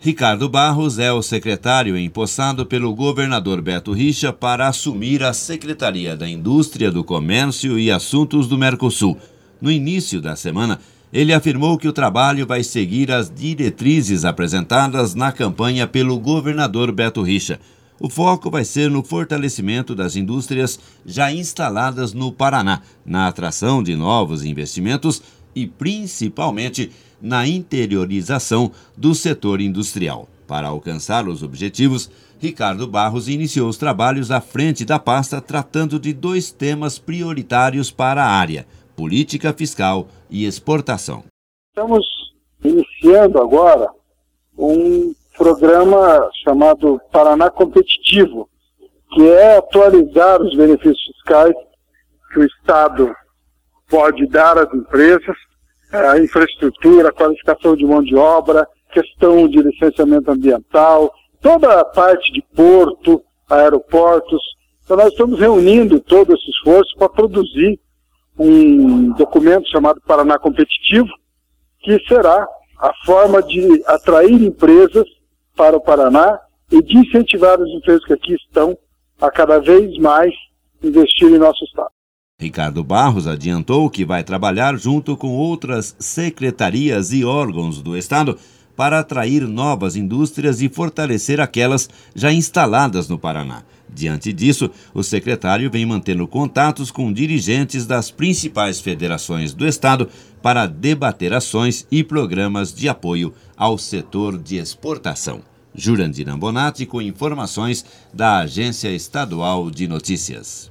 Ricardo Barros é o secretário empossado pelo governador Beto Richa para assumir a Secretaria da Indústria, do Comércio e Assuntos do Mercosul. No início da semana, ele afirmou que o trabalho vai seguir as diretrizes apresentadas na campanha pelo governador Beto Richa. O foco vai ser no fortalecimento das indústrias já instaladas no Paraná, na atração de novos investimentos e, principalmente, na interiorização do setor industrial. Para alcançar os objetivos, Ricardo Barros iniciou os trabalhos à frente da pasta tratando de 2 temas prioritários para a área: política fiscal e exportação. Estamos iniciando agora um programa chamado Paraná Competitivo, que é atualizar os benefícios fiscais que o Estado pode dar às empresas, a infraestrutura, a qualificação de mão de obra, questão de licenciamento ambiental, toda a parte de porto, aeroportos. Então nós estamos reunindo todo esse esforço para produzir um documento chamado Paraná Competitivo, que será a forma de atrair empresas para o Paraná e de incentivar as empresas que aqui estão a cada vez mais investir em nosso estado. Ricardo Barros adiantou que vai trabalhar junto com outras secretarias e órgãos do estado para atrair novas indústrias e fortalecer aquelas já instaladas no Paraná. Diante disso, o secretário vem mantendo contatos com dirigentes das principais federações do estado para debater ações e programas de apoio ao setor de exportação. Jurandir Ambonati com informações da Agência Estadual de Notícias.